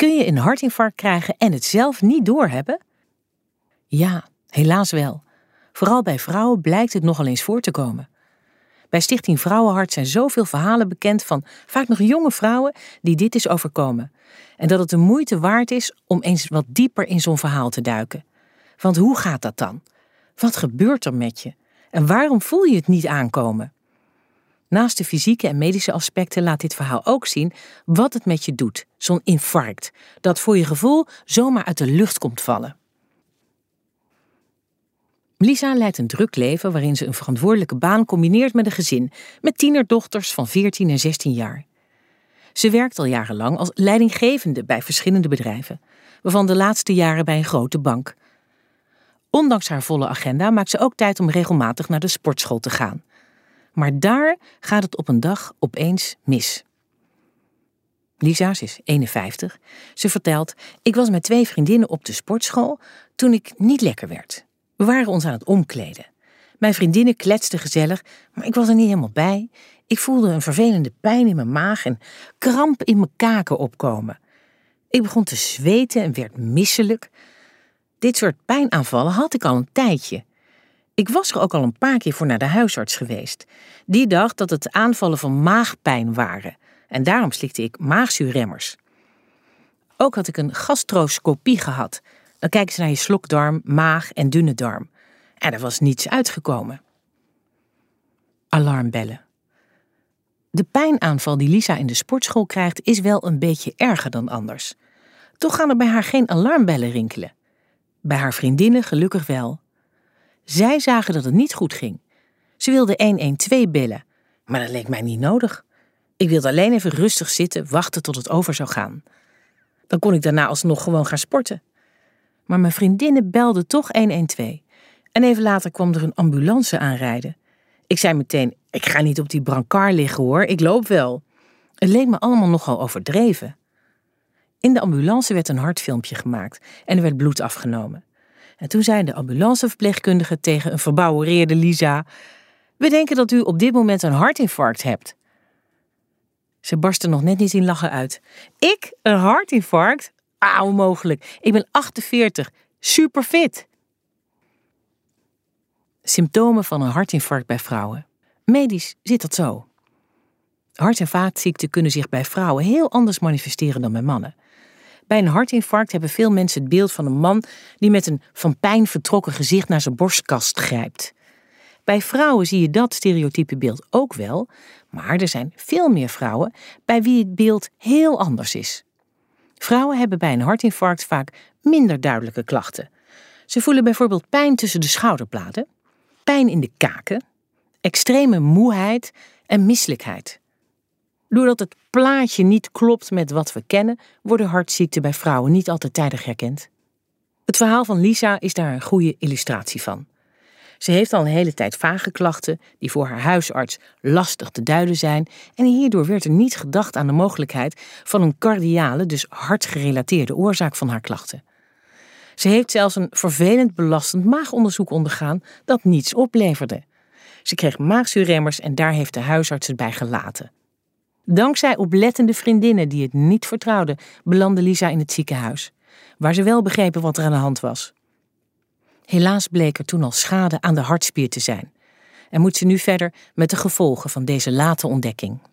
Kun je een hartinfarct krijgen en het zelf niet doorhebben? Ja, helaas wel. Vooral bij vrouwen blijkt het nogal eens voor te komen. Bij Stichting Vrouwenhart zijn zoveel verhalen bekend van vaak nog jonge vrouwen die dit is overkomen. En dat het de moeite waard is om eens wat dieper in zo'n verhaal te duiken. Want hoe gaat dat dan? Wat gebeurt er met je? En waarom voel je het niet aankomen? Naast de fysieke en medische aspecten laat dit verhaal ook zien wat het met je doet. Zo'n infarct, dat voor je gevoel zomaar uit de lucht komt vallen. Lisa leidt een druk leven waarin ze een verantwoordelijke baan combineert met een gezin, met tienerdochters van 14 en 16 jaar. Ze werkt al jarenlang als leidinggevende bij verschillende bedrijven, waarvan de laatste jaren bij een grote bank. Ondanks haar volle agenda maakt ze ook tijd om regelmatig naar de sportschool te gaan. Maar daar gaat het op een dag opeens mis. Lisa, ze is 51, ze vertelt: ik was met 2 vriendinnen op de sportschool toen ik niet lekker werd. We waren ons aan het omkleden. Mijn vriendinnen kletsten gezellig, maar ik was er niet helemaal bij. Ik voelde een vervelende pijn in mijn maag en kramp in mijn kaken opkomen. Ik begon te zweten en werd misselijk. Dit soort pijnaanvallen had ik al een tijdje. Ik was er ook al een paar keer voor naar de huisarts geweest. Die dacht dat het aanvallen van maagpijn waren. En daarom slikte ik maagzuurremmers. Ook had ik een gastroscopie gehad. Dan kijken ze naar je slokdarm, maag en dunne darm. En er was niets uitgekomen. Alarmbellen. De pijnaanval die Lisa in de sportschool krijgt is wel een beetje erger dan anders. Toch gaan er bij haar geen alarmbellen rinkelen. Bij haar vriendinnen gelukkig wel. Zij zagen dat het niet goed ging. Ze wilden 112 bellen, maar dat leek mij niet nodig. Ik wilde alleen even rustig zitten, wachten tot het over zou gaan. Dan kon ik daarna alsnog gewoon gaan sporten. Maar mijn vriendinnen belden toch 112. En even later kwam er een ambulance aanrijden. Ik zei meteen: ik ga niet op die brancard liggen hoor, ik loop wel. Het leek me allemaal nogal overdreven. In de ambulance werd een hartfilmpje gemaakt en er werd bloed afgenomen. En toen zei de ambulanceverpleegkundige tegen een verbouwereerde Lisa: we denken dat u op dit moment een hartinfarct hebt. Ze barstte nog net niet in lachen uit. Ik? Een hartinfarct? Onmogelijk. Ik ben 48. Super fit. Symptomen van een hartinfarct bij vrouwen. Medisch zit dat zo. Hart- en vaatziekten kunnen zich bij vrouwen heel anders manifesteren dan bij mannen. Bij een hartinfarct hebben veel mensen het beeld van een man die met een van pijn vertrokken gezicht naar zijn borstkast grijpt. Bij vrouwen zie je dat stereotype beeld ook wel, maar er zijn veel meer vrouwen bij wie het beeld heel anders is. Vrouwen hebben bij een hartinfarct vaak minder duidelijke klachten. Ze voelen bijvoorbeeld pijn tussen de schouderbladen, pijn in de kaken, extreme moeheid en misselijkheid. Doordat het plaatje niet klopt met wat we kennen, worden hartziekten bij vrouwen niet altijd tijdig herkend. Het verhaal van Lisa is daar een goede illustratie van. Ze heeft al een hele tijd vage klachten die voor haar huisarts lastig te duiden zijn en hierdoor werd er niet gedacht aan de mogelijkheid van een cardiale, dus hartgerelateerde oorzaak van haar klachten. Ze heeft zelfs een vervelend belastend maagonderzoek ondergaan dat niets opleverde. Ze kreeg maagzuurremmers en daar heeft de huisarts het bij gelaten. Dankzij oplettende vriendinnen die het niet vertrouwden, belandde Lisa in het ziekenhuis, waar ze wel begrepen wat er aan de hand was. Helaas bleek er toen al schade aan de hartspier te zijn en moet ze nu verder met de gevolgen van deze late ontdekking.